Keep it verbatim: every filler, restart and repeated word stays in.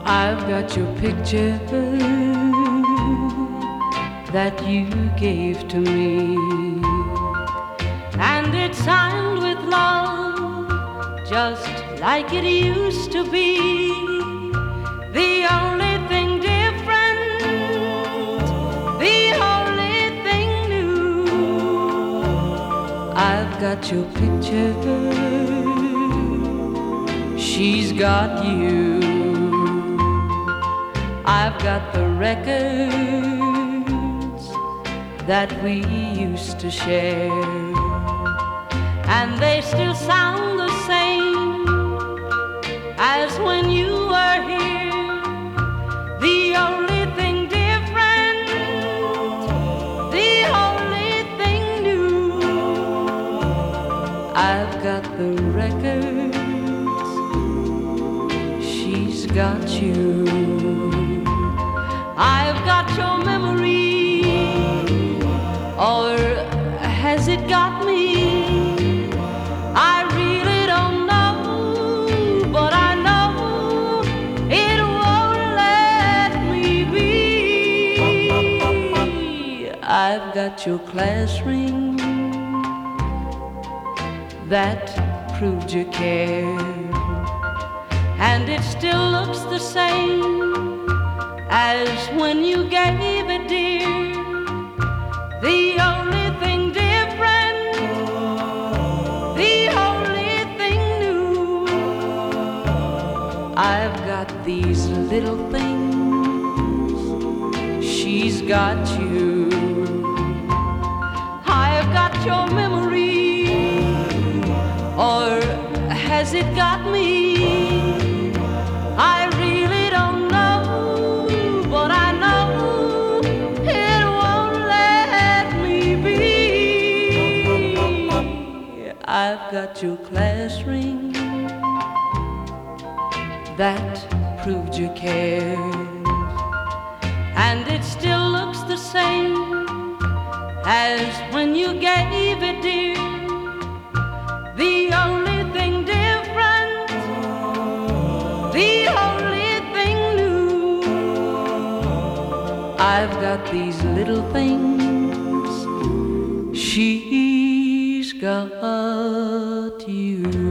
I've got your picture that you gave to me, and it's signed with love, just like it used to be. The only thing different, the only thing new, I've got your picture, she's got you. I've got the records that we used to share, and they still sound the same as when you were here. The only thing different, the only thing new, I've got the records, she's got you. I've got your memory, or has it got me? I really don't know, but I know it won't let me be. I've got your class ring that proved you cared, and it still looks the same as when you gave it, dear. The only thing different, the only thing new, I've got these little things, she's got you. I've got your memory, or has it got me? I really don't know, but I know it won't let me be. I've got your class ring that proved you cared, and it still looks the same as when you gave it, dear. The only thing different, the only thing new, I've got these little things, she's got you.